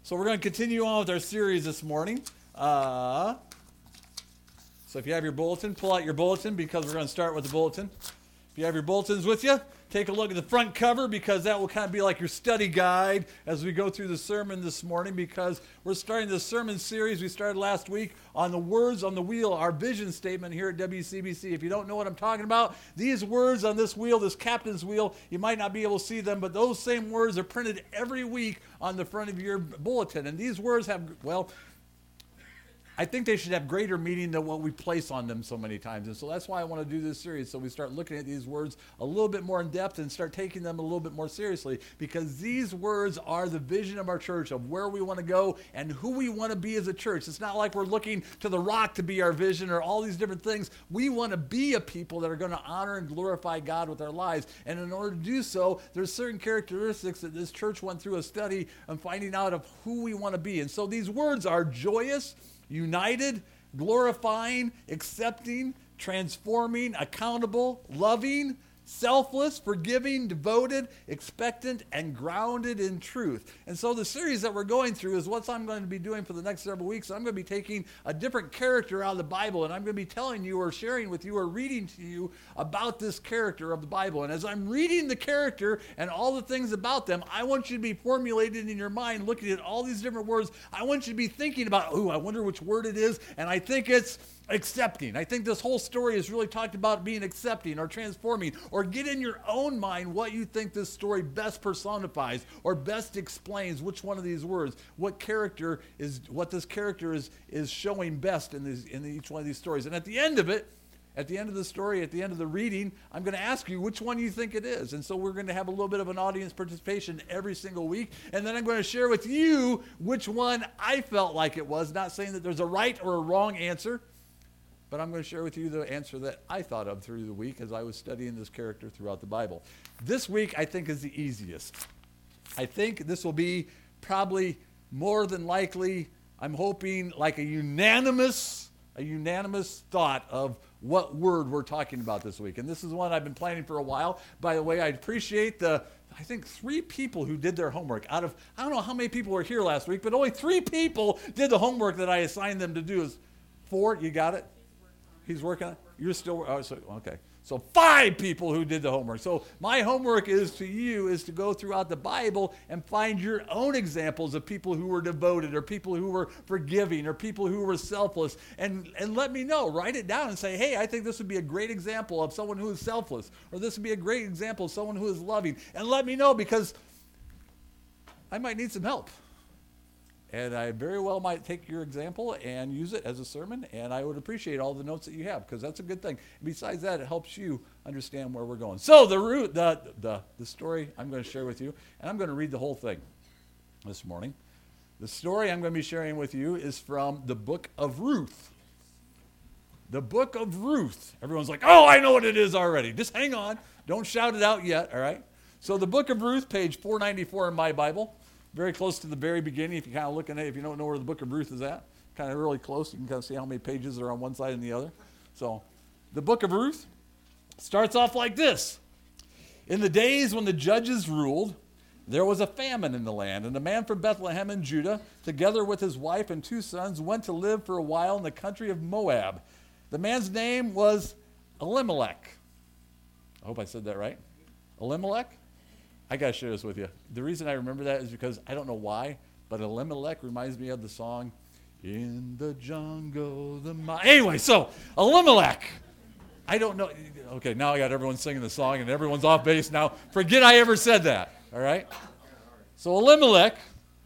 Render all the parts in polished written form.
So we're going to continue on with our series this morning. So if you have your bulletin, pull out your bulletin because we're going to start with the bulletin. If you have your bulletins with you, take a look at the front cover because that will kind of be like your study guide as we go through the sermon this morning, because we're starting this sermon series we started last week on the words on the wheel, our vision statement here at WCBC. If you don't know what I'm talking about, these words on this wheel, this captain's wheel, you might not be able to see them, but those same words are printed every week on the front of your bulletin. And these words have, well, I think they should have greater meaning than what we place on them so many times. And so that's why I want to do this series, so we start looking at these words a little bit more in depth and start taking them a little bit more seriously, because these words are the vision of our church, of where we want to go and who we want to be as a church. It's not like we're looking to the rock to be our vision or all these different things. We want to be a people that are going to honor and glorify God with our lives. And in order to do so, there's certain characteristics that this church went through a study on finding out of who we want to be. And so these words are joyous, united, glorifying, accepting, transforming, accountable, loving, selfless, forgiving, devoted, expectant, and grounded in truth. And so the series that we're going through is what I'm going to be doing for the next several weeks. I'm going to be taking a different character out of the Bible, and I'm going to be telling you or sharing with you or reading to you about this character of the Bible. And as I'm reading the character and all the things about them, I want you to be formulated in your mind, looking at all these different words. I want you to be thinking about, I wonder which word it is, and I think it's accepting. I think this whole story is really talked about being accepting or transforming, or get in your own mind what you think this story best personifies or best explains which one of these words, what this character is showing best in each one of these stories. And at the end of it, at the end of the story, at the end of the reading, I'm going to ask you which one you think it is. And so we're going to have a little bit of an audience participation every single week. And then I'm going to share with you which one I felt like it was, not saying that there's a right or a wrong answer, but I'm going to share with you the answer that I thought of through the week as I was studying this character throughout the Bible. This week, I think, is the easiest. I think this will be probably more than likely, I'm hoping, like a unanimous thought of what word we're talking about this week. And this is one I've been planning for a while. By the way, I appreciate I think 3 people who did their homework. Out of, I don't know how many people were here last week, but only 3 people did the homework that I assigned them to do. Is 4, you got it? He's working on it? You're still, okay. So 5 people who did the homework. So my homework is to go throughout the Bible and find your own examples of people who were devoted, or people who were forgiving, or people who were selfless. And let me know. Write it down and say, hey, I think this would be a great example of someone who is selfless, or this would be a great example of someone who is loving. And let me know, because I might need some help. And I very well might take your example and use it as a sermon, and I would appreciate all the notes that you have, because that's a good thing. Besides that, it helps you understand where we're going. So the story I'm going to share with you, and I'm going to read the whole thing this morning. The story I'm going to be sharing with you is from the book of Ruth. The book of Ruth. Everyone's like, oh, I know what it is already. Just hang on. Don't shout it out yet, all right? So the book of Ruth, page 494 in my Bible. Very close to the very beginning. If you kind of look at it, if you don't know where the book of Ruth is at, kind of really close. You can kind of see how many pages are on one side and the other. So the book of Ruth starts off like this. In the days when the judges ruled, there was a famine in the land, and a man from Bethlehem in Judah, together with his wife and 2 sons, went to live for a while in the country of Moab. The man's name was Elimelech. I hope I said that right. Elimelech? I got to share this with you. The reason I remember that is because I don't know why, but Elimelech reminds me of the song, In the Jungle, Anyway, so Elimelech. I don't know. Okay, now I got everyone singing the song, and everyone's off base now. Forget I ever said that, all right? So Elimelech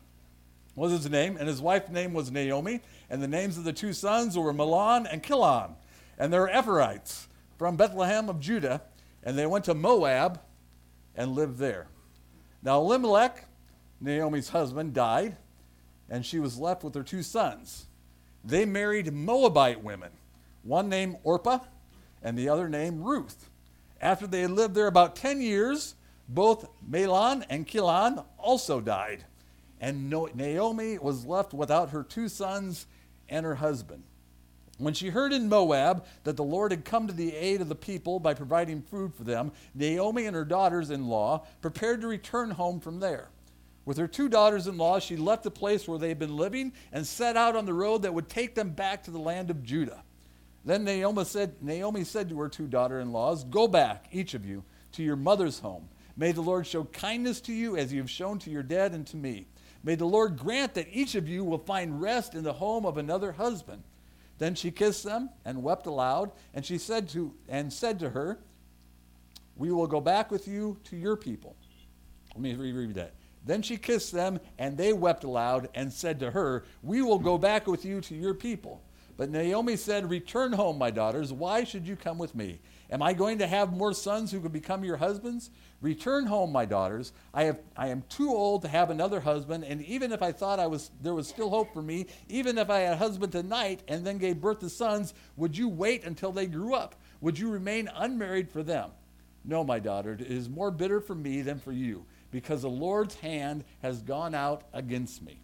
was his name, and his wife's name was Naomi, and the names of the 2 sons were Mahlon and Chilion. And they were Ephrathites from Bethlehem of Judah, and they went to Moab and lived there. Now Elimelech, Naomi's husband, died, and she was left with her 2 sons. They married Moabite women, one named Orpah and the other named Ruth. After they had lived there about 10 years, both Mahlon and Chilion also died, and Naomi was left without her 2 sons and her husband. When she heard in Moab that the Lord had come to the aid of the people by providing food for them, Naomi and her daughters-in-law prepared to return home from there. With her 2 daughters-in-law, she left the place where they had been living and set out on the road that would take them back to the land of Judah. Then Naomi said to her 2 daughter-in-laws, "Go back, each of you, to your mother's home. May the Lord show kindness to you as you have shown to your dad and to me. May the Lord grant that each of you will find rest in the home of another husband." Then she kissed them and wept aloud, and she said to her, "We will go back with you to your people." Let me reread that. Then she kissed them, and they wept aloud and said to her, "We will go back with you to your people." But Naomi said, "Return home, my daughters. Why should you come with me? Am I going to have more sons who could become your husbands? Return home, my daughters. I am too old to have another husband, and even if I thought there was still hope for me, even if I had a husband tonight and then gave birth to sons, would you wait until they grew up? Would you remain unmarried for them? No, my daughter, it is more bitter for me than for you, because the Lord's hand has gone out against me."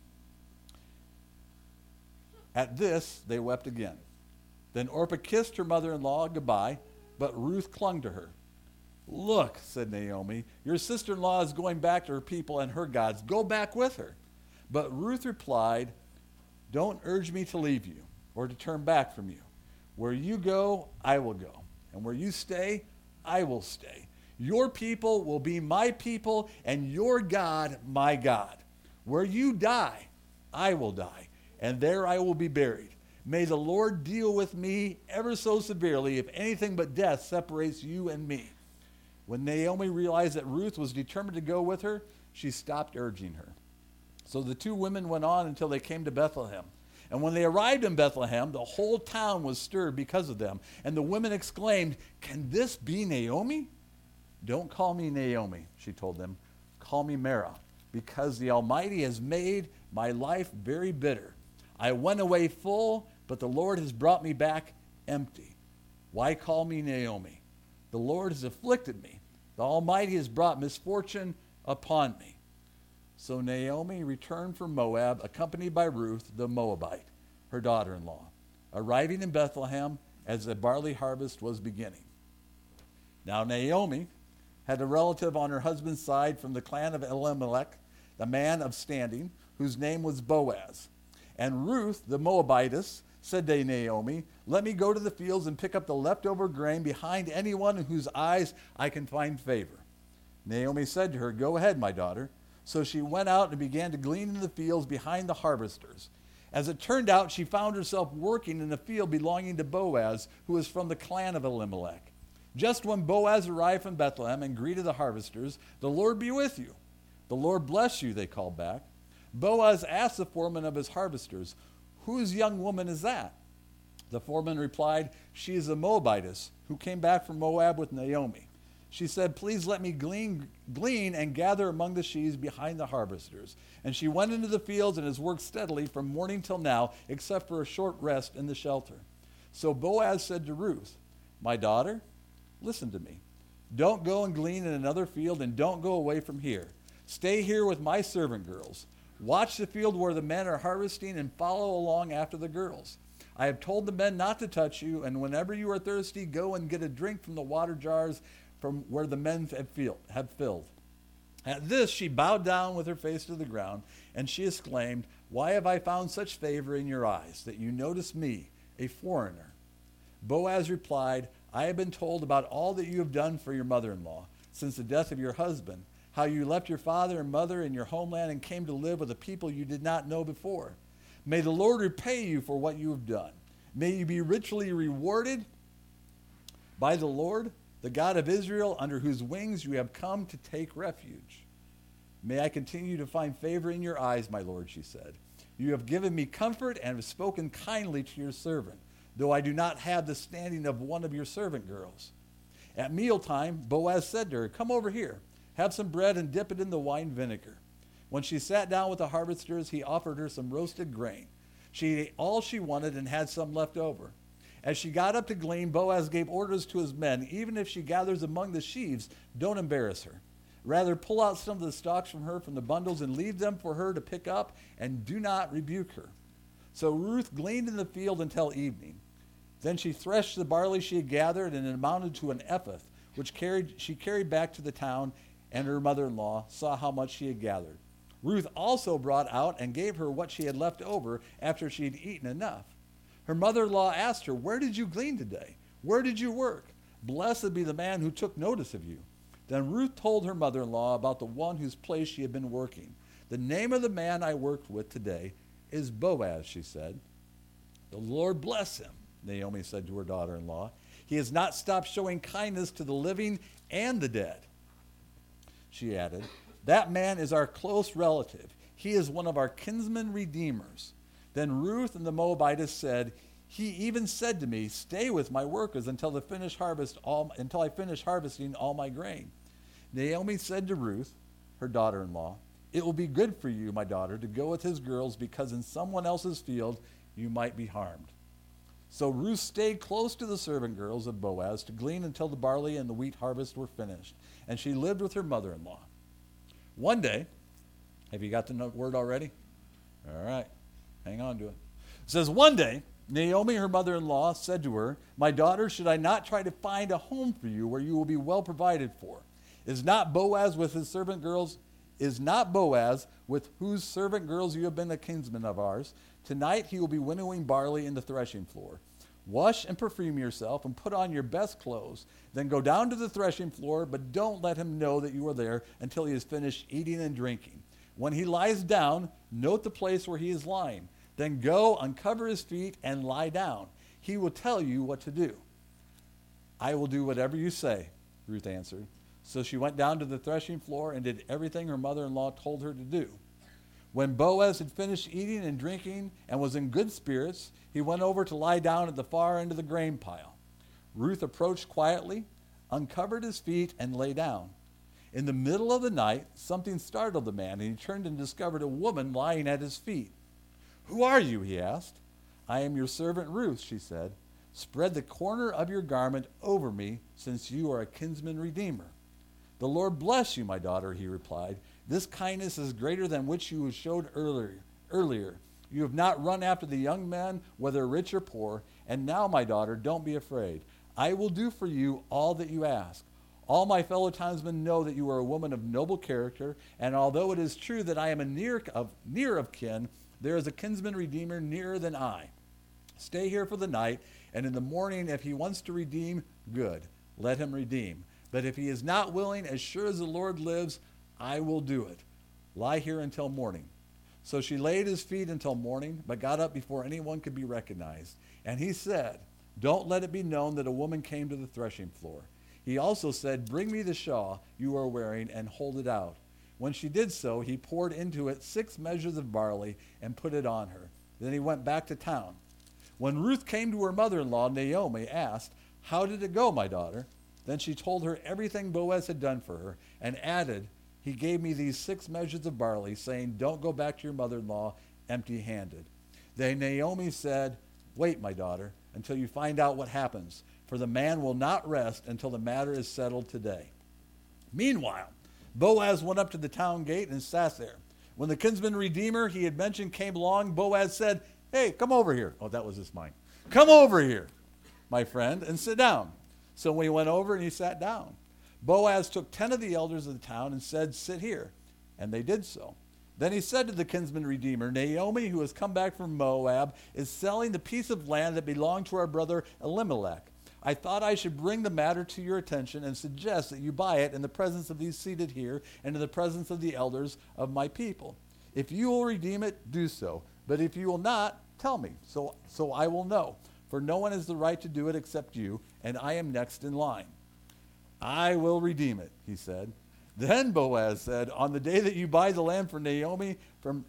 At this, they wept again. Then Orpah kissed her mother-in-law goodbye, but Ruth clung to her. "Look," said Naomi, "your sister-in-law is going back to her people and her gods. Go back with her." But Ruth replied, "Don't urge me to leave you or to turn back from you. Where you go, I will go, and where you stay, I will stay. Your people will be my people, and your God, my God. Where you die, I will die, and there I will be buried. May the Lord deal with me ever so severely if anything but death separates you and me." When Naomi realized that Ruth was determined to go with her, she stopped urging her. So the 2 women went on until they came to Bethlehem. And when they arrived in Bethlehem, the whole town was stirred because of them. And the women exclaimed, "Can this be Naomi?" "Don't call me Naomi," she told them. "Call me Mara, because the Almighty has made my life very bitter. I went away full, but the Lord has brought me back empty. Why call me Naomi? The Lord has afflicted me. The Almighty has brought misfortune upon me." So Naomi returned from Moab, accompanied by Ruth the Moabite, her daughter-in-law, arriving in Bethlehem as the barley harvest was beginning. Now Naomi had a relative on her husband's side from the clan of Elimelech, the man of standing, whose name was Boaz. And Ruth the Moabitess said to Naomi, "Let me go to the fields and pick up the leftover grain behind anyone in whose eyes I can find favor." Naomi said to her, "Go ahead, my daughter." So she went out and began to glean in the fields behind the harvesters. As it turned out, she found herself working in a field belonging to Boaz, who was from the clan of Elimelech. Just when Boaz arrived from Bethlehem and greeted the harvesters, "The Lord be with you." "The Lord bless you," they called back. Boaz asked the foreman of his harvesters, "Whose young woman is that?" The foreman replied, "She is a Moabitess who came back from Moab with Naomi. She said, 'Please let me glean and gather among the sheaves behind the harvesters.' And she went into the fields and has worked steadily from morning till now, except for a short rest in the shelter." So Boaz said to Ruth, "My daughter, listen to me. Don't go and glean in another field, and don't go away from here. Stay here with my servant girls. Watch the field where the men are harvesting and follow along after the girls. I have told the men not to touch you, and whenever you are thirsty, go and get a drink from the water jars from where the men have filled." At this she bowed down with her face to the ground, and she exclaimed, "Why have I found such favor in your eyes, that you notice me, a foreigner?" Boaz replied, "I have been told about all that you have done for your mother-in-law since the death of your husband, how you left your father and mother in your homeland and came to live with a people you did not know before. May the Lord repay you for what you have done. May you be richly rewarded by the Lord, the God of Israel, under whose wings you have come to take refuge. May I continue to find favor in your eyes, my Lord," she said. "You have given me comfort and have spoken kindly to your servant, though I do not have the standing of one of your servant girls." At mealtime, Boaz said to her, "Come over here, have some bread and dip it in the wine vinegar." When she sat down with the harvesters, he offered her some roasted grain. She ate all she wanted and had some left over. As she got up to glean, Boaz gave orders to his men, "Even if she gathers among the sheaves, don't embarrass her. Rather, pull out some of the stalks from her from the bundles and leave them for her to pick up, and do not rebuke her." So Ruth gleaned in the field until evening. Then she threshed the barley she had gathered, and it amounted to an ephah, which she carried back to the town, and her mother-in-law saw how much she had gathered. Ruth also brought out and gave her what she had left over after she had eaten enough. Her mother-in-law asked her, "Where did you glean today? Where did you work? Blessed be the man who took notice of you." Then Ruth told her mother-in-law about the one whose place she had been working. "The name of the man I worked with today is Boaz," she said. "The Lord bless him," Naomi said to her daughter-in-law. "He has not stopped showing kindness to the living and the dead." She added, "That man is our close relative. He is one of our kinsman redeemers." Then Ruth and the Moabitess said, "He even said to me, 'Stay with my workers until I finish harvesting all my grain.'" Naomi said to Ruth, her daughter-in-law, "It will be good for you, my daughter, to go with his girls, because in someone else's field you might be harmed." So Ruth stayed close to the servant girls of Boaz to glean until the barley and the wheat harvest were finished, and she lived with her mother-in-law. One day, have you got the word already? All right, hang on to it. It says, one day, Naomi, her mother-in-law, said to her, "My daughter, should I not try to find a home for you where you will be well provided for? Is not Boaz with whose servant girls you have been a kinsman of ours? Tonight he will be winnowing barley in the threshing floor. Wash and perfume yourself and put on your best clothes. Then go down to the threshing floor, but don't let him know that you are there until he has finished eating and drinking. When he lies down, note the place where he is lying. Then go, uncover his feet, and lie down. He will tell you what to do." "I will do whatever you say," Ruth answered. So she went down to the threshing floor and did everything her mother-in-law told her to do. When Boaz had finished eating and drinking and was in good spirits, he went over to lie down at the far end of the grain pile. Ruth approached quietly, uncovered his feet, and lay down. In the middle of the night, something startled the man, and he turned and discovered a woman lying at his feet. "Who are you?" he asked. "I am your servant Ruth," she said. "Spread the corner of your garment over me, since you are a kinsman redeemer." "The Lord bless you, my daughter," he replied. "This kindness is greater than which you showed earlier. You have not run after the young men, whether rich or poor. And now, my daughter, don't be afraid. I will do for you all that you ask. All my fellow townsmen know that you are a woman of noble character, and although it is true that I am a near of kin, there is a kinsman redeemer nearer than I. Stay here for the night, and in the morning, if he wants to redeem, good, let him redeem. But if he is not willing, as sure as the Lord lives, I will do it. Lie here until morning." So she lay at his feet until morning, but got up before anyone could be recognized. And he said, "Don't let it be known that a woman came to the threshing floor." He also said, "Bring me the shawl you are wearing and hold it out." When she did so, he poured into it 6 measures of barley and put it on her. Then he went back to town. When Ruth came to her mother-in-law, Naomi asked, "How did it go, my daughter?" Then she told her everything Boaz had done for her, and added, "He gave me these 6 measures of barley, saying, 'Don't go back to your mother-in-law empty-handed.'" Then Naomi said, "Wait, my daughter, until you find out what happens, for the man will not rest until the matter is settled today." Meanwhile, Boaz went up to the town gate and sat there. When the kinsman redeemer he had mentioned came along, Boaz said, "Hey, come over here." Oh, that was just mine. "Come over here, my friend, and sit down." So when he went over and he sat down, Boaz took 10 of the elders of the town and said, "Sit here." And they did so. Then he said to the kinsman redeemer, "Naomi, who has come back from Moab, is selling the piece of land that belonged to our brother Elimelech. I thought I should bring the matter to your attention and suggest that you buy it in the presence of these seated here and in the presence of the elders of my people. If you will redeem it, do so. But if you will not, tell me, so I will know. For no one has the right to do it except you, and I am next in line." "I will redeem it," he said. Then Boaz said, "On the day that you buy the land for Naomi from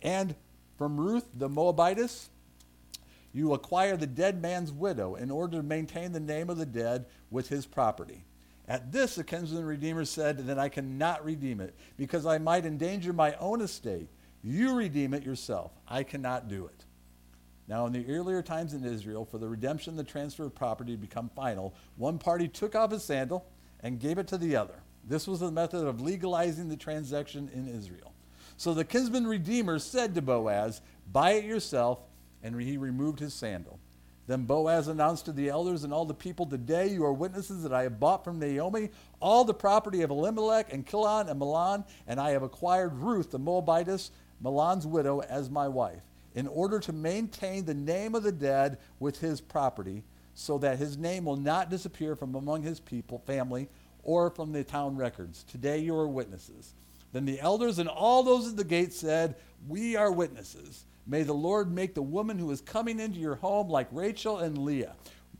Ruth the Moabitess, you acquire the dead man's widow in order to maintain the name of the dead with his property." At this, the kinsman redeemer said, "Then I cannot redeem it, because I might endanger my own estate. You redeem it yourself. I cannot do it." Now, in the earlier times in Israel, for the redemption and the transfer of property to become final, one party took off his sandal and gave it to the other. This was the method of legalizing the transaction in Israel. So the kinsman redeemer said to Boaz, "Buy it yourself," and he removed his sandal. Then Boaz announced to the elders and all the people, today you are witnesses that I have bought from Naomi all the property of Elimelech and Kilion and Mahlon, and I have acquired Ruth the Moabitess, Mahlon's widow, as my wife, in order to maintain the name of the dead with his property, so that his name will not disappear from among his people, family, or from the town records. Today you are witnesses. Then the elders and all those at the gate said, we are witnesses. May the Lord make the woman who is coming into your home like Rachel and Leah,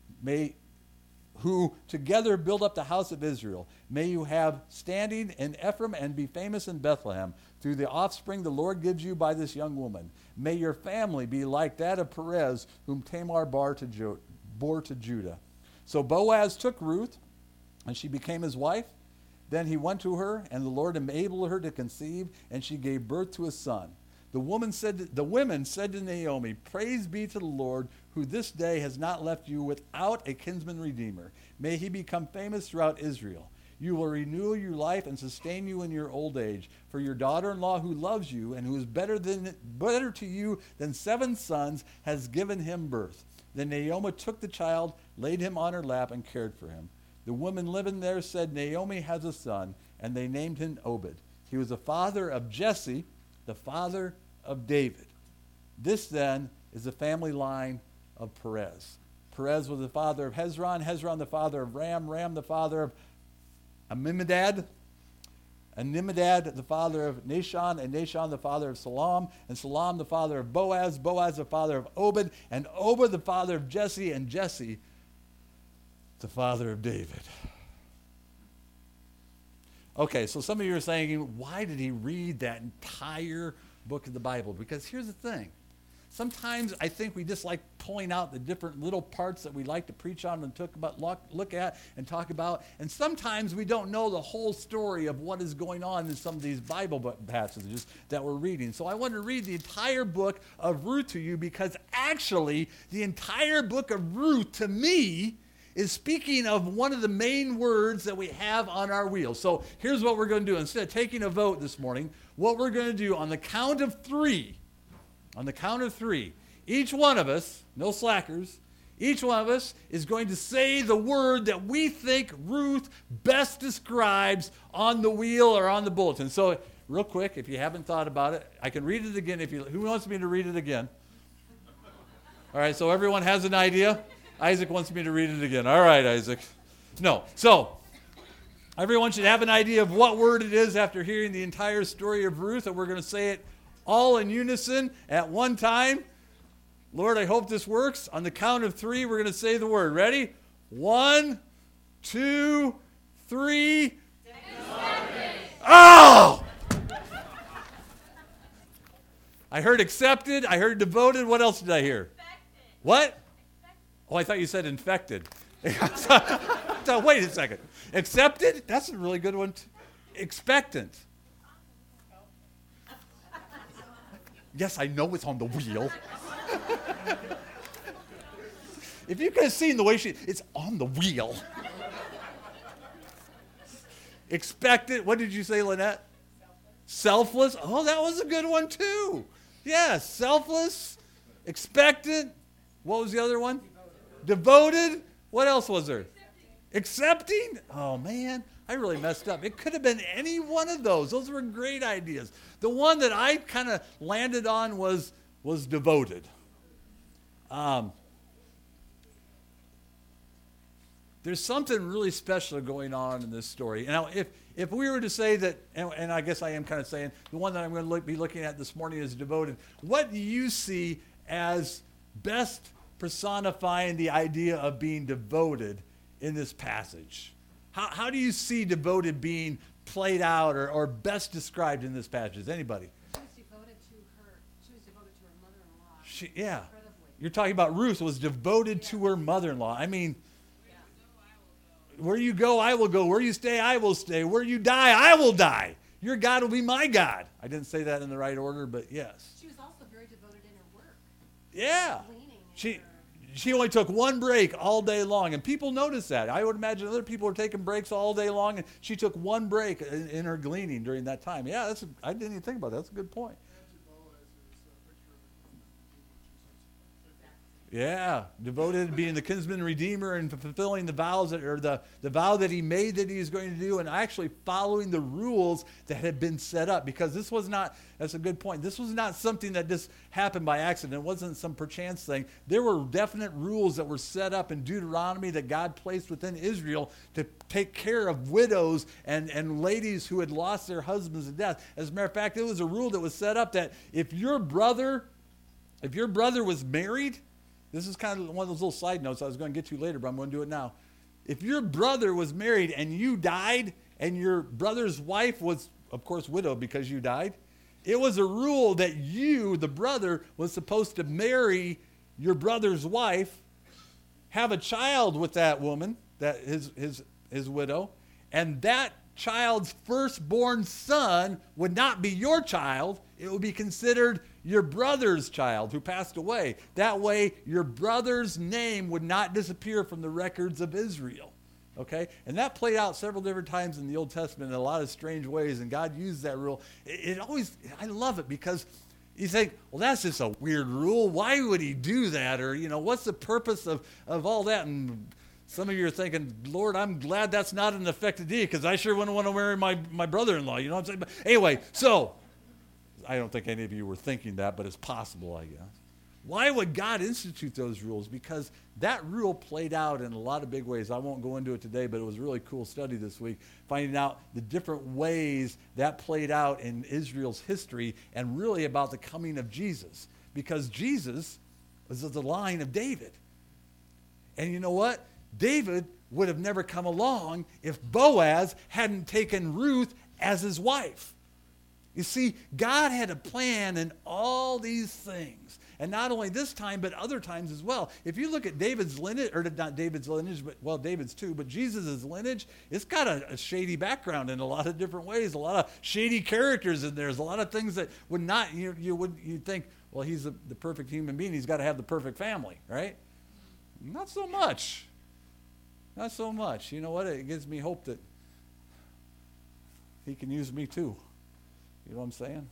who together build up the house of Israel. May you have standing in Ephraim and be famous in Bethlehem through the offspring the Lord gives you by this young woman. May your family be like that of Perez, whom Tamar bore to Judah. So Boaz took Ruth, and she became his wife. Then he went to her, and the Lord enabled her to conceive, and she gave birth to a son. The women said to Naomi, praise be to the Lord, who this day has not left you without a kinsman redeemer. May he become famous throughout Israel. You will renew your life and sustain you in your old age. For your daughter-in-law who loves you and who is better to you than 7 sons has given him birth. Then Naomi took the child, laid him on her lap, and cared for him. The women living there said, Naomi has a son, and they named him Obed. He was the father of Jesse, the father of David. This then is the family line of Perez. Perez was the father of Hezron, Hezron the father of Ram, Ram the father of Amminadab, Amminadab the father of Nahshon, and Nahshon the father of Salam, and Salam the father of Boaz, Boaz the father of Obed, and Obed the father of Jesse, and Jesse the father of David. Okay, so some of you are saying, why did he read that entire book of the Bible? Because here's the thing. Sometimes I think we just like pulling out the different little parts that we like to preach on and look at and talk about. And sometimes we don't know the whole story of what is going on in some of these Bible passages that we're reading. So I want to read the entire book of Ruth to you, because actually the entire book of Ruth to me is speaking of one of the main words that we have on our wheel. So here's what we're going to do. Instead of taking a vote this morning, what we're going to do on the count of 3, each one of us, no slackers, each one of us is going to say the word that we think Ruth best describes on the wheel or on the bulletin. So real quick, if you haven't thought about it, I can read it again. Who wants me to read it again? All right, so everyone has an idea? Isaac wants me to read it again. All right, Isaac. No. So, everyone should have an idea of what word it is after hearing the entire story of Ruth, and we're going to say it all in unison at one time. Lord, I hope this works. On the count of 3, we're going to say the word. Ready? 1, 2, 3. Oh! I heard accepted. I heard devoted. What else did I hear? What? Oh, I thought you said infected. So, wait a second. Accepted? That's a really good one. Expectant. Yes, I know it's on the wheel. If you could have seen the way it's on the wheel. Expectant. What did you say, Lynette? Selfless. Oh, that was a good one too. Yeah, selfless, expectant. What was the other one? Devoted. What else was there? Accepting. Oh, man, I really messed up. It could have been any one of those. Those were great ideas. The one that I kind of landed on was devoted. There's something really special going on in this story. Now, if we were to say that, and I guess I am kind of saying, the one that I'm going to be looking at this morning is devoted, what do you see as best personifying the idea of being devoted in this passage? How do you see devoted being played out or best described in this passage? Anybody? She was devoted to her mother-in-law. Yeah. Incredibly. You're talking about Ruth was devoted to her mother-in-law. I mean, where you go, I will go. Where you stay, I will stay. Where you die, I will die. Your God will be my God. I didn't say that in the right order, but yes. She was also very devoted in her work. Yeah. Cleaning. She only took one break all day long, and people noticed that. I would imagine other people were taking breaks all day long, and she took one break in her gleaning during that time. Yeah, I didn't even think about that. That's a good point. Yeah, devoted to being the kinsman redeemer and fulfilling the vows or the vow that he made that he was going to do, and actually following the rules that had been set up. Because this was not, that's a good point, this was not something that just happened by accident. It wasn't some perchance thing. There were definite rules that were set up in Deuteronomy that God placed within Israel to take care of widows and ladies who had lost their husbands to death. As a matter of fact, it was a rule that was set up that if your brother was married, this is kind of one of those little side notes I was going to get to later, but I'm going to do it now. If your brother was married and you died, and your brother's wife was, of course, widowed because you died, it was a rule that you, the brother, was supposed to marry your brother's wife, have a child with that woman, that his widow, and that child's firstborn son would not be your child. It would be considered your brother's child who passed away. That way, your brother's name would not disappear from the records of Israel. Okay? And that played out several different times in the Old Testament in a lot of strange ways, and God used that rule. I love it because you think, well, that's just a weird rule. Why would he do that? Or, what's the purpose of all that? And some of you are thinking, Lord, I'm glad that's not in effect today because I sure wouldn't want to marry my brother-in-law. You know what I'm saying? But anyway, so I don't think any of you were thinking that, but it's possible, I guess. Why would God institute those rules? Because that rule played out in a lot of big ways. I won't go into it today, but it was a really cool study this week, finding out the different ways that played out in Israel's history and really about the coming of Jesus. Because Jesus was of the line of David. And you know what? David would have never come along if Boaz hadn't taken Ruth as his wife. You see, God had a plan in all these things. And not only this time, but other times as well. If you look at David's lineage, or not David's lineage, but, well, David's too, but Jesus' lineage, it's got a shady background in a lot of different ways, a lot of shady characters in there. There's a lot of things that would not, you'd think, well, he's the perfect human being. He's got to have the perfect family, right? Not so much. Not so much. You know what? It gives me hope that he can use me too. You know what I'm saying?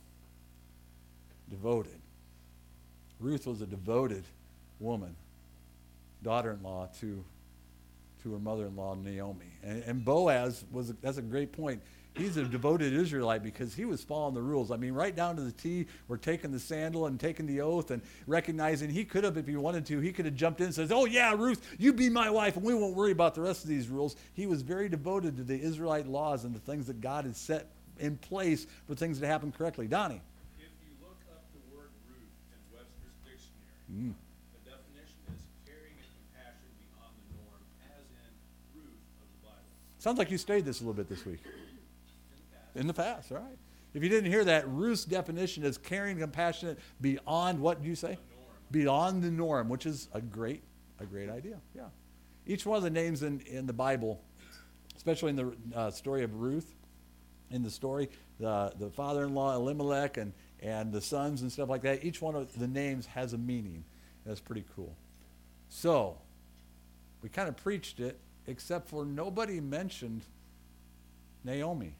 Devoted. Ruth was a devoted woman, daughter-in-law to her mother-in-law, Naomi. And Boaz, that's a great point. He's a devoted Israelite because he was following the rules. I mean, right down to the T, we're taking the sandal and taking the oath and recognizing he could have, if he wanted to, he could have jumped in and says, oh yeah, Ruth, you be my wife and we won't worry about the rest of these rules. He was very devoted to the Israelite laws and the things that God had set in place for things to happen correctly. Donnie? If you look up the word Ruth in Webster's dictionary, the definition is caring and compassion beyond the norm, as in Ruth of the Bible. Sounds like you studied this a little bit this week. In the past, all right. If you didn't hear that, Ruth's definition is caring and compassionate beyond, what do you say? Beyond the norm, which is a great idea. Yeah. Each one of the names in the Bible, especially in the story of Ruth, in the story, the father-in-law Elimelech and the sons and stuff like that, each one of the names has a meaning. That's pretty cool. So, we kind of preached it, except for nobody mentioned Naomi.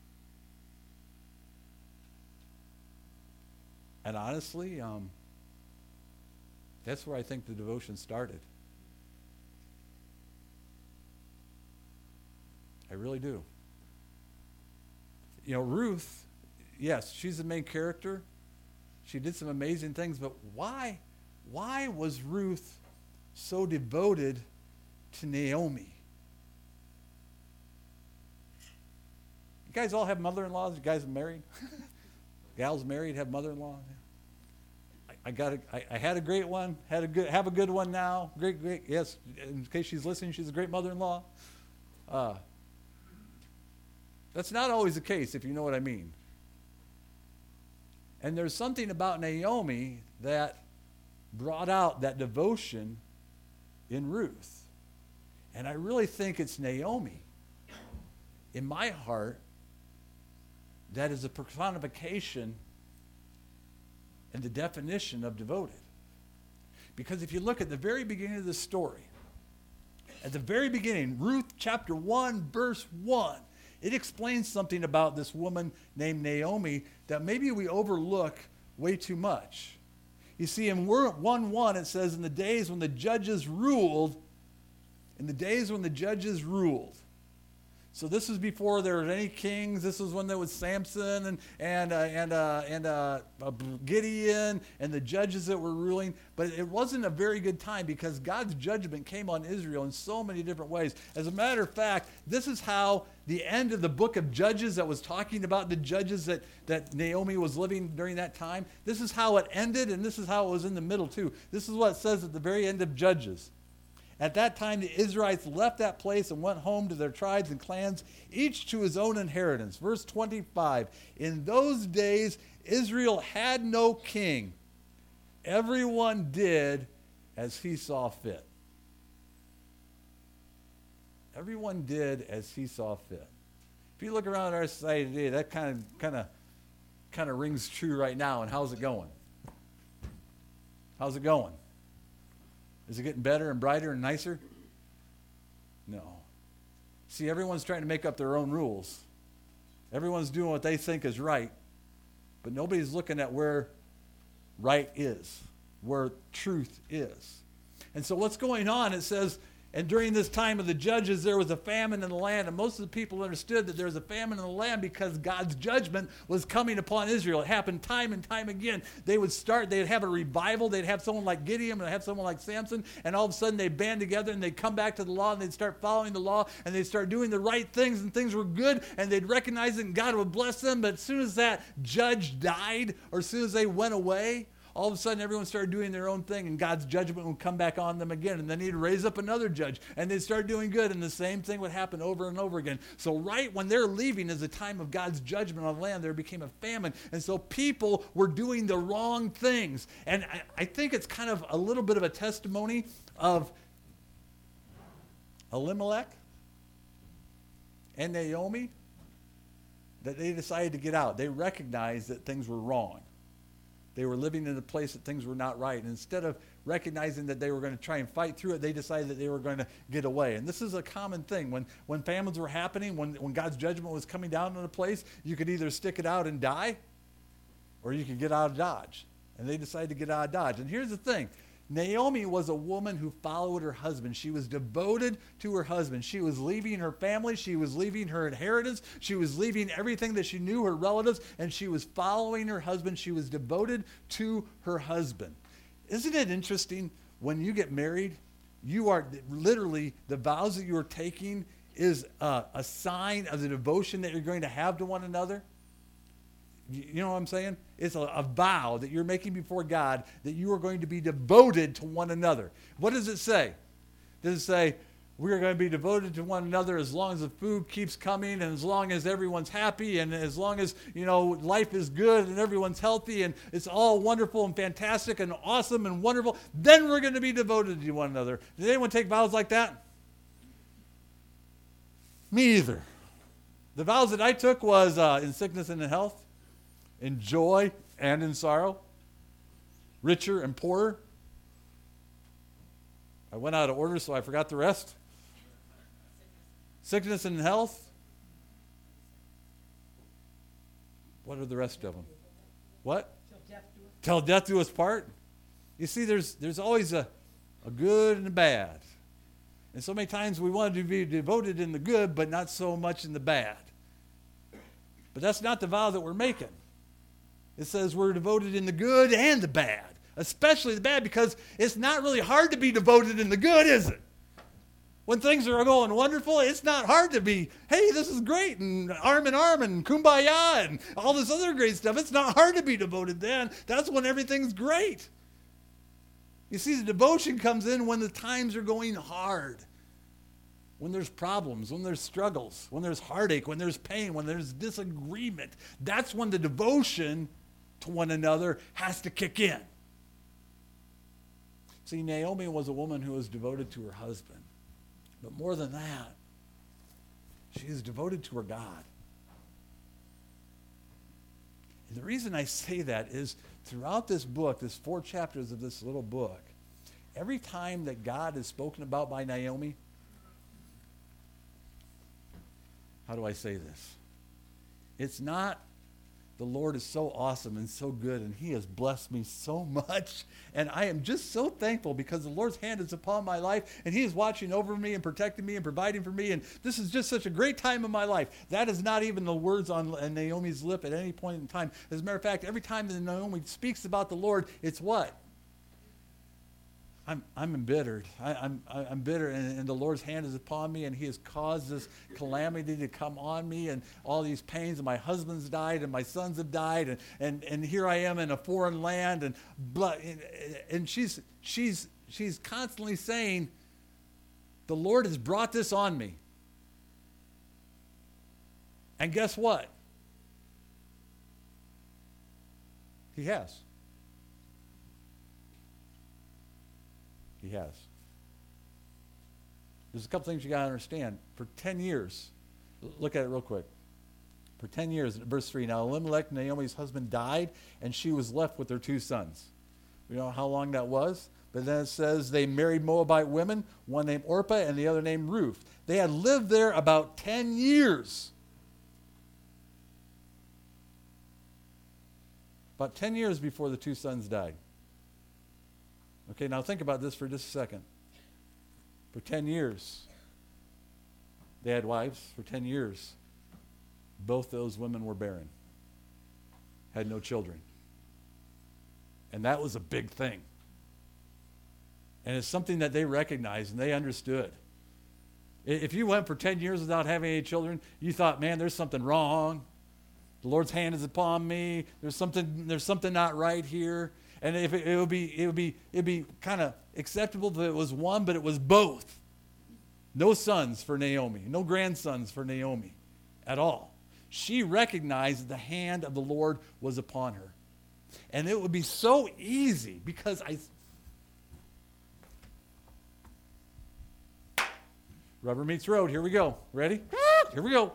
And honestly, that's where I think the devotion started. I really do. You know, Ruth, yes, she's the main character. She did some amazing things, but why was Ruth so devoted to Naomi? You guys all have mother-in-laws? You guys are married? Gals married, have mother-in-law? I had a great one. Have a good one now. Great. Yes, in case she's listening, she's a great mother-in-law. That's not always the case, if you know what I mean. And there's something about Naomi that brought out that devotion in Ruth. And I really think it's Naomi, in my heart, that is a personification and the definition of devoted. Because if you look at the very beginning of the story, at the very beginning, Ruth chapter 1, verse 1, it explains something about this woman named Naomi that maybe we overlook way too much. You see, in 1:1 it says, in the days when the judges ruled, in the days when the judges ruled. So this is before there were any kings. This was when there was Samson and Gideon and the judges that were ruling. But it wasn't a very good time because God's judgment came on Israel in so many different ways. As a matter of fact, this is how the end of the book of Judges that was talking about the judges that Naomi was living during that time, this is how it ended, and this is how it was in the middle too. This is what it says at the very end of Judges. At that time, the Israelites left that place and went home to their tribes and clans, each to his own inheritance. Verse 25, in those days, Israel had no king. Everyone did as he saw fit. Everyone did as he saw fit. If you look around our society today, that kind of rings true right now. And how's it going? How's it going? Is it getting better and brighter and nicer? No. See, everyone's trying to make up their own rules. Everyone's doing what they think is right, but nobody's looking at where right is, where truth is. And so what's going on, it says, and during this time of the judges, there was a famine in the land. And most of the people understood that there was a famine in the land because God's judgment was coming upon Israel. It happened time and time again. They'd have a revival. They'd have someone like Gideon, and they'd have someone like Samson. And all of a sudden they'd band together and they'd come back to the law and they'd start following the law and they'd start doing the right things and things were good and they'd recognize it and God would bless them. But as soon as that judge died or as soon as they went away, all of a sudden everyone started doing their own thing and God's judgment would come back on them again. And then he'd raise up another judge and they'd start doing good and the same thing would happen over and over again. So right when they're leaving is the time of God's judgment on the land, there became a famine. And so people were doing the wrong things. And I think it's kind of a little bit of a testimony of Elimelech and Naomi that they decided to get out. They recognized that things were wrong. They were living in a place that things were not right. And instead of recognizing that they were going to try and fight through it, they decided that they were going to get away. And this is a common thing. When famines were happening, when God's judgment was coming down on a place, you could either stick it out and die, or you could get out of Dodge. And they decided to get out of Dodge. And here's the thing. Naomi was a woman who followed her husband. She was devoted to her husband. She was leaving her family. She was leaving her inheritance. She was leaving everything that she knew, her relatives, and she was following her husband. She was devoted to her husband. Isn't it interesting when you get married, you are literally, the vows that you are taking is a sign of the devotion that you're going to have to one another? You know what I'm saying? It's a vow that you're making before God that you are going to be devoted to one another. What does it say? Does it say, we are going to be devoted to one another as long as the food keeps coming and as long as everyone's happy and as long as, life is good and everyone's healthy and it's all wonderful and fantastic and awesome and wonderful, then we're going to be devoted to one another. Did anyone take vows like that? Me either. The vows that I took was in sickness and in health, in joy and in sorrow, richer and poorer. I went out of order, so I forgot the rest. Sickness and health. What are the rest of them? What? Till death do us part. You see, there's always a good and a bad. And so many times we want to be devoted in the good, but not so much in the bad. But that's not the vow that we're making. It says we're devoted in the good and the bad, especially the bad, because it's not really hard to be devoted in the good, is it? When things are going wonderful, it's not hard to be, hey, this is great, and arm in arm, and kumbaya, and all this other great stuff. It's not hard to be devoted then. That's when everything's great. You see, the devotion comes in when the times are going hard, when there's problems, when there's struggles, when there's heartache, when there's pain, when there's disagreement. That's when the devotion to one another has to kick in. See, Naomi was a woman who was devoted to her husband. But more than that, she is devoted to her God. And the reason I say that is throughout this book, this 4 chapters of this little book, every time that God is spoken about by Naomi, how do I say this? It's not The Lord is so awesome and so good, and he has blessed me so much. And I am just so thankful because the Lord's hand is upon my life, and he is watching over me and protecting me and providing for me. And this is just such a great time in my life. That is not even the words on Naomi's lip at any point in time. As a matter of fact, every time that Naomi speaks about the Lord, it's what? I'm embittered. I'm bitter, and the Lord's hand is upon me, and he has caused this calamity to come on me, and all these pains, and my husband's died, and my sons have died, and here I am in a foreign land, and she's constantly saying, the Lord has brought this on me. And guess what? He has. He has. There's a couple things you got to understand. For 10 years, look at it real quick. For 10 years, verse 3, now Elimelech, Naomi's husband, died, and she was left with her 2 sons. We don't know how long that was, but then it says they married Moabite women, one named Orpah and the other named Ruth. They had lived there about 10 years. About 10 years before the 2 sons died. Okay, now think about this for just a second. For 10 years, they had wives. For 10 years, both those women were barren, had no children. And that was a big thing. And it's something that they recognized and they understood. If you went for 10 years without having any children, you thought, man, there's something wrong. The Lord's hand is upon me. There's something not right here. And if it would be kind of acceptable if it was one, but it was both. No sons for Naomi, no grandsons for Naomi at all. She recognized that the hand of the Lord was upon her. And it would be so easy because rubber meets road. Here we go. Ready? Here we go.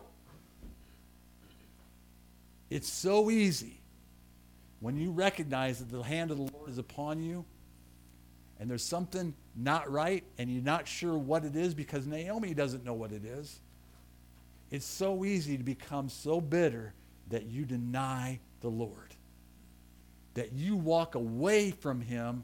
It's so easy when you recognize that the hand of the Lord is upon you and there's something not right and you're not sure what it is because Naomi doesn't know what it is. It's so easy to become so bitter that you deny the Lord, that you walk away from him,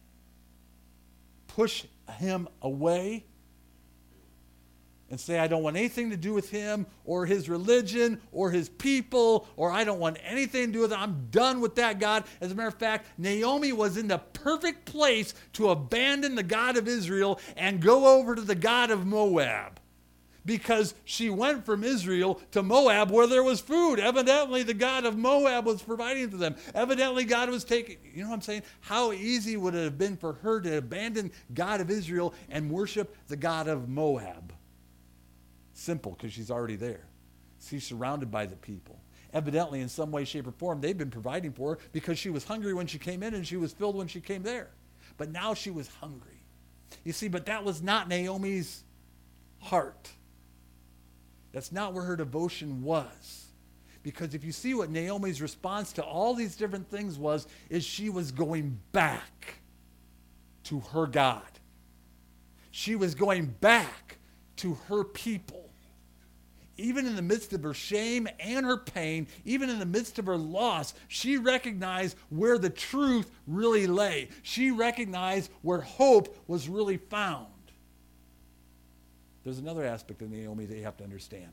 push him away, and say, I don't want anything to do with him or his religion or his people, or I don't want anything to do with it. I'm done with that God. As a matter of fact, Naomi was in the perfect place to abandon the God of Israel and go over to the God of Moab, because she went from Israel to Moab where there was food. Evidently, the God of Moab was providing for them. Evidently, God was taking, you know what I'm saying? How easy would it have been for her to abandon God of Israel and worship the God of Moab? Simple, because she's already there. She's surrounded by the people. Evidently, in some way, shape, or form, they've been providing for her because she was hungry when she came in and she was filled when she came there. But now she was hungry. You see, but that was not Naomi's heart. That's not where her devotion was. Because if you see what Naomi's response to all these different things was, is she was going back to her God. She was going back to her people. Even in the midst of her shame and her pain, even in the midst of her loss, she recognized where the truth really lay. She recognized where hope was really found. There's another aspect of Naomi that you have to understand.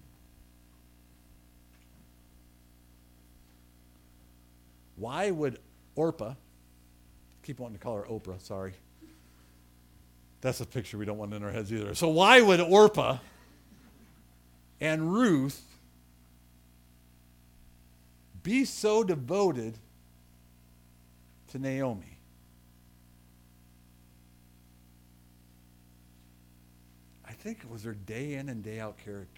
Why would Orpah, keep wanting to call her Oprah, sorry. That's a picture we don't want in our heads either. So why would Orpah and Ruth be so devoted to Naomi? I think it was her day in and day out character.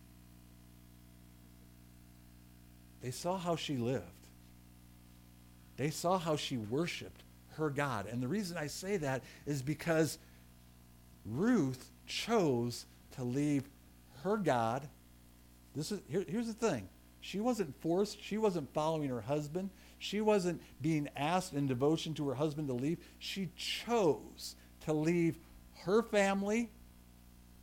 They saw how she lived. They saw how she worshiped her God. And the reason I say that is because Ruth chose to leave her God. Here's the thing. She wasn't forced. She wasn't following her husband. She wasn't being asked in devotion to her husband to leave. She chose to leave her family,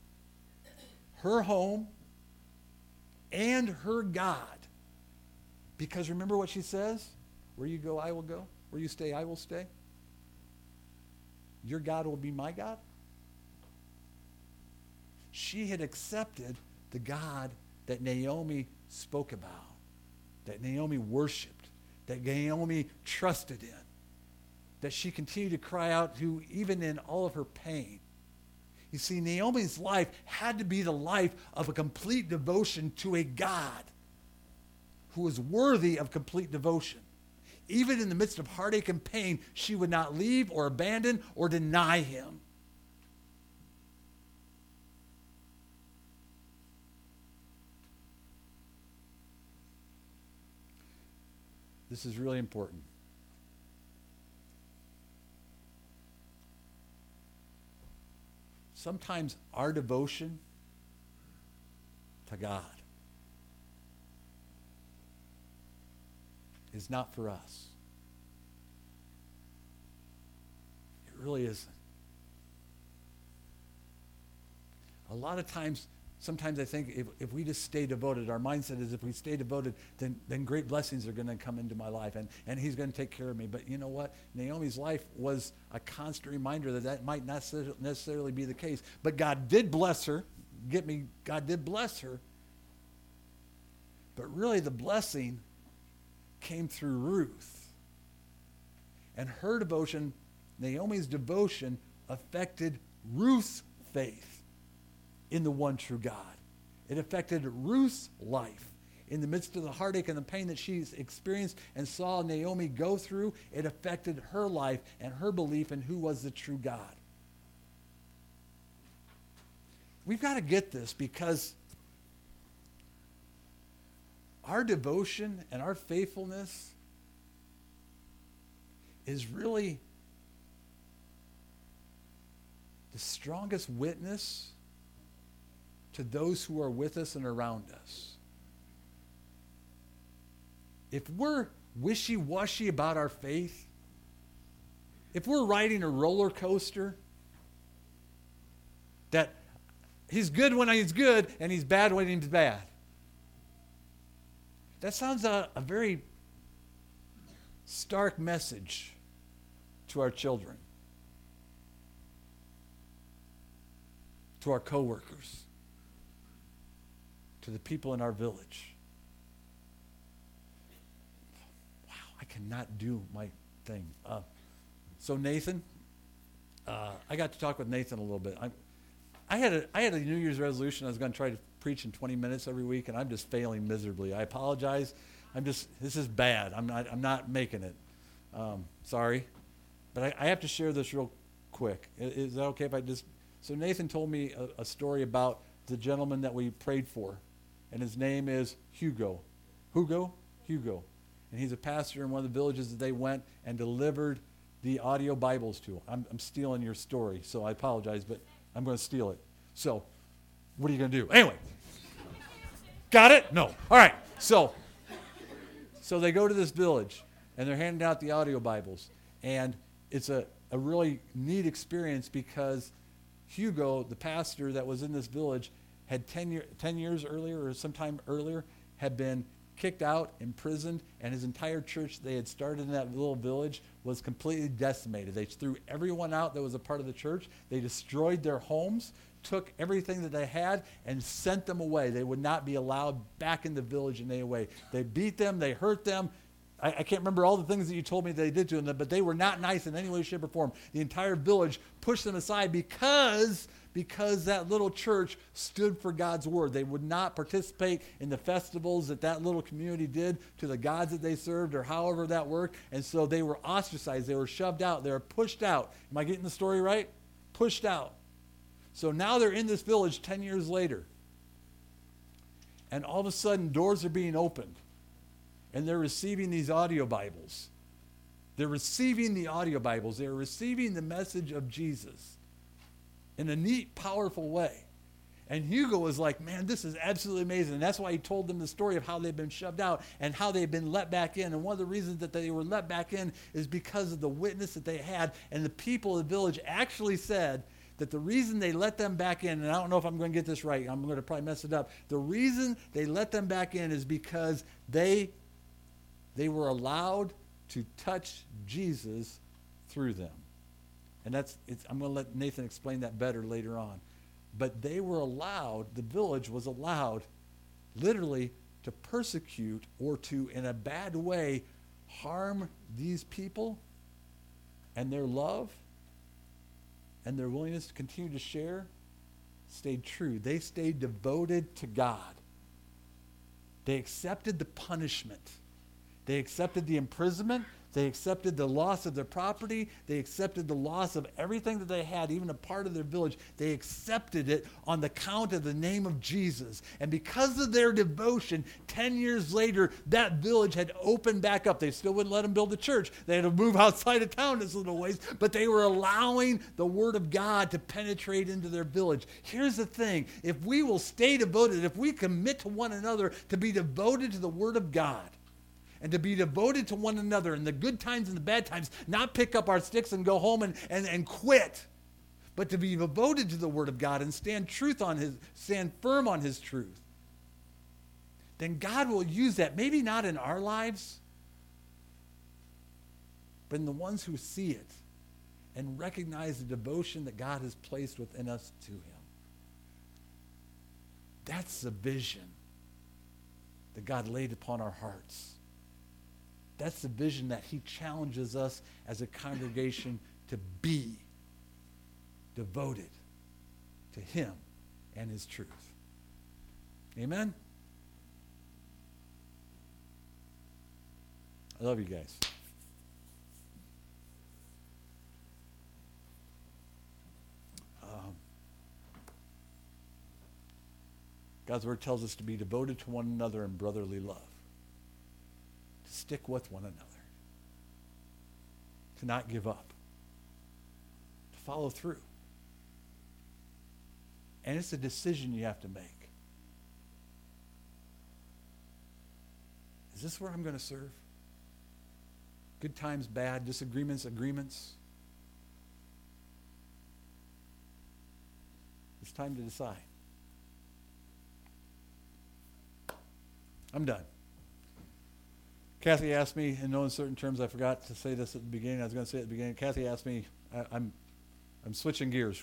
her home, and her God Because remember what she says? Where you go, I will go. Where you stay, I will stay. Your God will be my God. She had accepted the God that Naomi spoke about, that Naomi worshiped, that Naomi trusted in, that she continued to cry out to even in all of her pain. You see, Naomi's life had to be the life of a complete devotion to a God who was worthy of complete devotion. Even in the midst of heartache and pain, she would not leave or abandon or deny him. This is really important. Sometimes our devotion to God is not for us. It really isn't. A lot of times, sometimes I think if we just stay devoted, our mindset is if we stay devoted, then great blessings are going to come into my life, and he's going to take care of me. But you know what? Naomi's life was a constant reminder that might not necessarily be the case. But God did bless her. Get me? God did bless her. But really the blessing came through Ruth. And her devotion, Naomi's devotion, affected Ruth's faith in the one true God. It affected Ruth's life. In the midst of the heartache and the pain that she's experienced and saw Naomi go through, it affected her life and her belief in who was the true God. We've got to get this because our devotion and our faithfulness is really the strongest witness to those who are with us and around us. If we're wishy-washy about our faith, if we're riding a roller coaster, that he's good when he's good and he's bad when he's bad, that sounds a very stark message to our children, to our coworkers, to the people in our village. Wow, I cannot do my thing. So Nathan, I got to talk with Nathan a little bit. I had a New Year's resolution. I was going to try to preach in 20 minutes every week, and I'm just failing miserably. I apologize. This is bad. I'm not making it. Sorry. But I have to share this real quick. Is that okay if I just... So Nathan told me a story about the gentleman that we prayed for, and his name is Hugo. Hugo. And he's a pastor in one of the villages that they went and delivered the audio Bibles to. I'm stealing your story, so I apologize, but I'm going to steal it. So what are you going to do? Anyway. Got it? No. All right. So they go to this village, and they're handing out the audio Bibles. And it's a really neat experience because Hugo, the pastor that was in this village, had 10 years earlier or sometime earlier had been kicked out, imprisoned, and his entire church they had started in that little village was completely decimated. They threw everyone out that was a part of the church. They destroyed their homes, took everything that they had, and sent them away. They would not be allowed back in the village in any way. They beat them. They hurt them. I can't remember all the things that you told me they did to them, but they were not nice in any way, shape, or form. The entire village pushed them aside because that little church stood for God's word. They would not participate in the festivals that little community did to the gods that they served or however that worked. And so they were ostracized. They were shoved out. They were pushed out. Am I getting the story right? Pushed out. So now they're in this village 10 years later. And all of a sudden, doors are being opened. And they're receiving these audio Bibles. They're receiving the audio Bibles. They're receiving the message of Jesus in a neat, powerful way. And Hugo was like, man, this is absolutely amazing. And that's why he told them the story of how they've been shoved out and how they've been let back in. And one of the reasons that they were let back in is because of the witness that they had. And the people of the village actually said that the reason they let them back in, and I don't know if I'm going to get this right. I'm going to probably mess it up. The reason they let them back in is because they They were allowed to touch Jesus through them. And I'm going to let Nathan explain that better later on. But they were allowed, the village was allowed, literally, to persecute or to, in a bad way, harm these people, and their love and their willingness to continue to share stayed true. They stayed devoted to God. They accepted the punishment. They accepted the imprisonment. They accepted the loss of their property. They accepted the loss of everything that they had, even a part of their village. They accepted it on the count of the name of Jesus. And because of their devotion, 10 years later, that village had opened back up. They still wouldn't let them build a church. They had to move outside of town this little ways, but they were allowing the word of God to penetrate into their village. Here's the thing. If we will stay devoted, if we commit to one another to be devoted to the word of God, and to be devoted to one another in the good times and the bad times, not pick up our sticks and go home and quit, but to be devoted to the word of God and stand firm on his truth, then God will use that, maybe not in our lives, but in the ones who see it and recognize the devotion that God has placed within us to him. That's the vision that God laid upon our hearts. That's the vision that he challenges us as a congregation to be devoted to him and his truth. Amen? I love you guys. God's word tells us to be devoted to one another in brotherly love. To stick with one another. To not give up. To follow through. And it's a decision you have to make. Is this where I'm going to serve? Good times, bad, disagreements, agreements. It's time to decide. I'm done. Kathy asked me, in no uncertain terms, I forgot to say this at the beginning. I was going to say it at the beginning. Kathy asked me, I'm switching gears.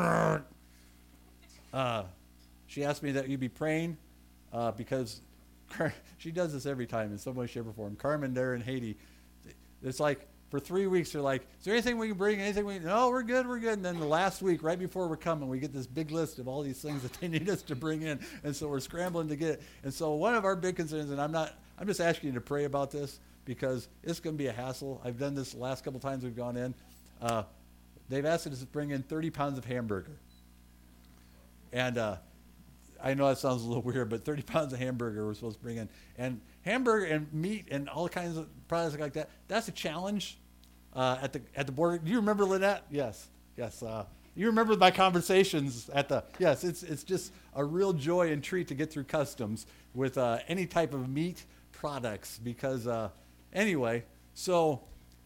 She asked me that you be praying because she does this every time in some way, shape, or form. Carmen there in Haiti, it's like for 3 weeks they're like, is there anything we can bring? No, we're good. And then the last week, right before we're coming, we get this big list of all these things that they need us to bring in. And so we're scrambling to get it. And so one of our big concerns, and I'm just asking you to pray about this because it's going to be a hassle. I've done this the last couple times we've gone in. They've asked us to bring in 30 pounds of hamburger. And I know that sounds a little weird, but 30 pounds of hamburger we're supposed to bring in. And hamburger and meat and all kinds of products like that, that's a challenge at the border. Do you remember, Lynette? Yes. You remember my conversations yes, it's just a real joy and treat to get through customs with any type of meat products because, anyway, so...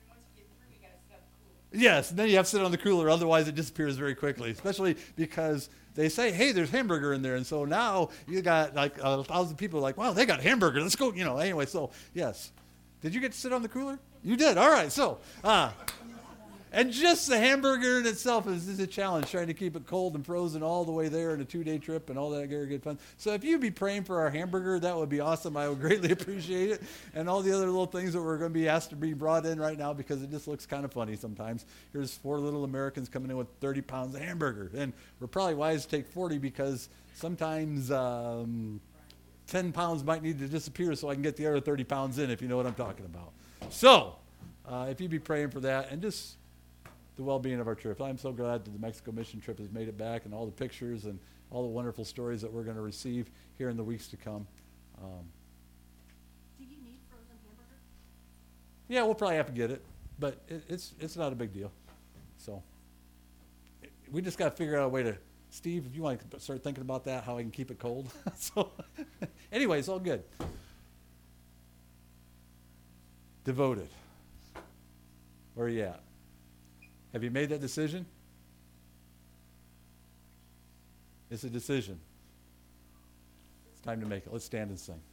Yes, and then you have to sit on the cooler, otherwise it disappears very quickly, especially because they say, hey, there's hamburger in there, and so now you got like 1,000 people like, wow, they got hamburger, let's go, anyway, so, yes. Did you get to sit on the cooler? You did, all right, so, and just the hamburger in itself is a challenge, trying to keep it cold and frozen all the way there in a 2-day trip and all that very good fun. So if you'd be praying for our hamburger, that would be awesome. I would greatly appreciate it. And all the other little things that we're going to be asked to be brought in right now because it just looks kind of funny sometimes. Here's 4 little Americans coming in with 30 pounds of hamburger. And we're probably wise to take 40 because sometimes 10 pounds might need to disappear so I can get the other 30 pounds in, if you know what I'm talking about. So if you'd be praying for that and just the well-being of our trip. I'm so glad that the Mexico mission trip has made it back and all the pictures and all the wonderful stories that we're going to receive here in the weeks to come. Do you need frozen hamburger? Yeah, we'll probably have to get it, but it's not a big deal. So we just got to figure out a way to, Steve, if you want to start thinking about that, how I can keep it cold. So anyway, it's all good. Devoted. Where are you at? Have you made that decision? It's a decision. It's time to make it. Let's stand and sing.